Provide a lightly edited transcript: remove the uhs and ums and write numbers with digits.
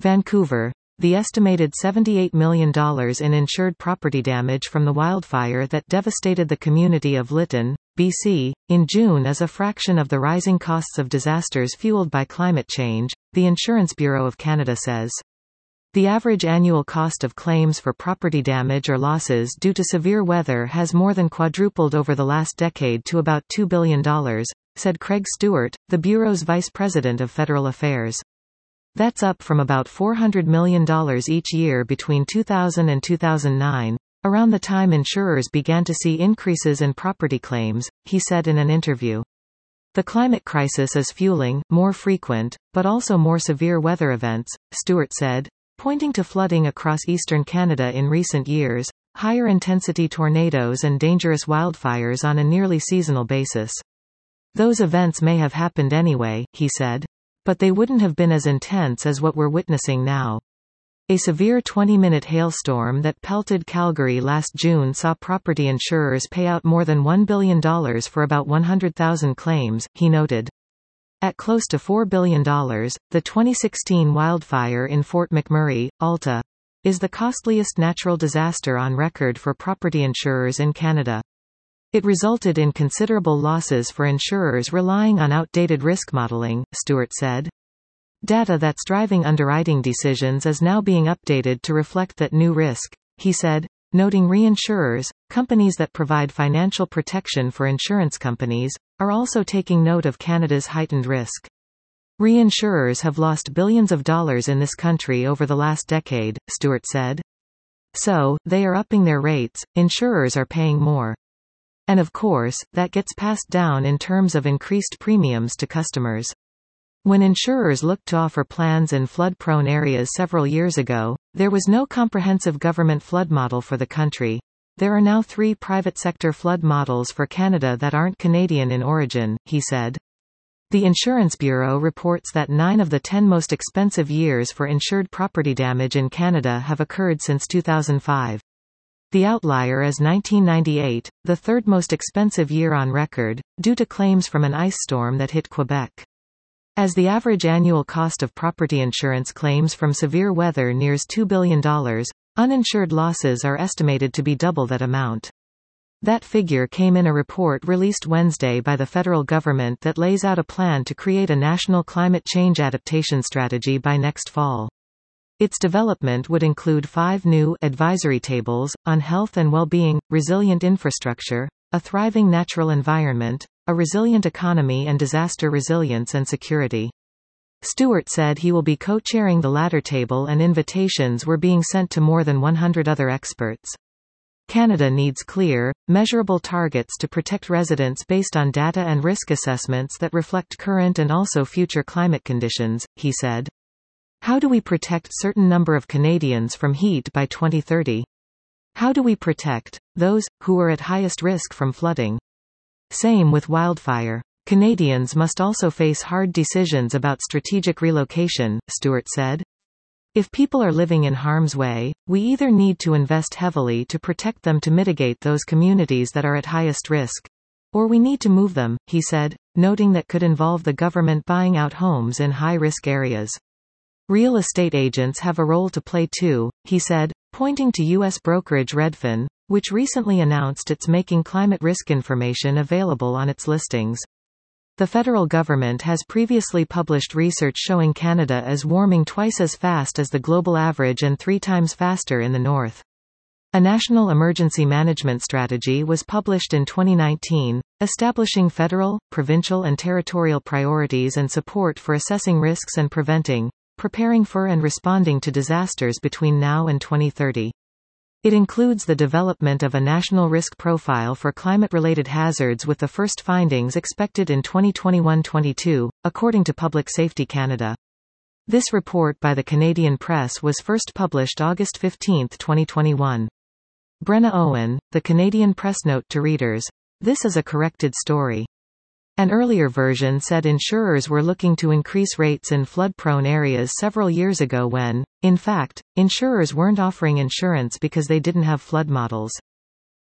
Vancouver. The estimated $78 million in insured property damage from the wildfire that devastated the community of Lytton, BC, in June is a fraction of the rising costs of disasters fueled by climate change, the Insurance Bureau of Canada says. The average annual cost of claims for property damage or losses due to severe weather has more than quadrupled over the last decade to about $2 billion, said Craig Stewart, the Bureau's Vice President of Federal Affairs. That's up from about $400 million each year between 2000 and 2009, around the time insurers began to see increases in property claims, he said in an interview. The climate crisis is fueling more frequent, but also more severe weather events, Stewart said, pointing to flooding across eastern Canada in recent years, higher intensity tornadoes and dangerous wildfires on a nearly seasonal basis. Those events may have happened anyway, he said. But they wouldn't have been as intense as what we're witnessing now. A severe 20-minute hailstorm that pelted Calgary last June saw property insurers pay out more than $1 billion for about 100,000 claims, he noted. At close to $4 billion, the 2016 wildfire in Fort McMurray, Alta, is the costliest natural disaster on record for property insurers in Canada. It resulted in considerable losses for insurers relying on outdated risk modeling, Stewart said. Data that's driving underwriting decisions is now being updated to reflect that new risk, he said, noting reinsurers, companies that provide financial protection for insurance companies, are also taking note of Canada's heightened risk. Reinsurers have lost billions of dollars in this country over the last decade, Stewart said. So, they are upping their rates, insurers are paying more. And of course, that gets passed down in terms of increased premiums to customers. When insurers looked to offer plans in flood-prone areas several years ago, there was no comprehensive government flood model for the country. There are now 3 private sector flood models for Canada that aren't Canadian in origin, he said. The Insurance Bureau reports that 9 of the 10 most expensive years for insured property damage in Canada have occurred since 2005. The outlier is 1998, the third most expensive year on record, due to claims from an ice storm that hit Quebec. As the average annual cost of property insurance claims from severe weather nears $2 billion, uninsured losses are estimated to be double that amount. That figure came in a report released Wednesday by the federal government that lays out a plan to create a national climate change adaptation strategy by next fall. Its development would include 5 new advisory tables on health and well-being, resilient infrastructure, a thriving natural environment, a resilient economy and disaster resilience and security. Stewart said he will be co-chairing the latter table and invitations were being sent to more than 100 other experts. Canada needs clear, measurable targets to protect residents based on data and risk assessments that reflect current and also future climate conditions, he said. How do we protect certain number of Canadians from heat by 2030? How do we protect those who are at highest risk from flooding? Same with wildfire. Canadians must also face hard decisions about strategic relocation, Stewart said. If people are living in harm's way, we either need to invest heavily to protect them to mitigate those communities that are at highest risk, or we need to move them, he said, noting that could involve the government buying out homes in high-risk areas. Real estate agents have a role to play too, he said, pointing to U.S. brokerage Redfin, which recently announced it's making climate risk information available on its listings. The federal government has previously published research showing Canada is warming twice as fast as the global average and 3 times faster in the north. A national emergency management strategy was published in 2019, establishing federal, provincial and territorial priorities and support for assessing risks and preparing for and responding to disasters between now and 2030. It includes the development of a national risk profile for climate-related hazards with the first findings expected in 2021-22, according to Public Safety Canada. This report by the Canadian Press was first published August 15, 2021. Brenna Owen, the Canadian Press note to readers. This is a corrected story. An earlier version said insurers were looking to increase rates in flood-prone areas several years ago when, in fact, insurers weren't offering insurance because they didn't have flood models.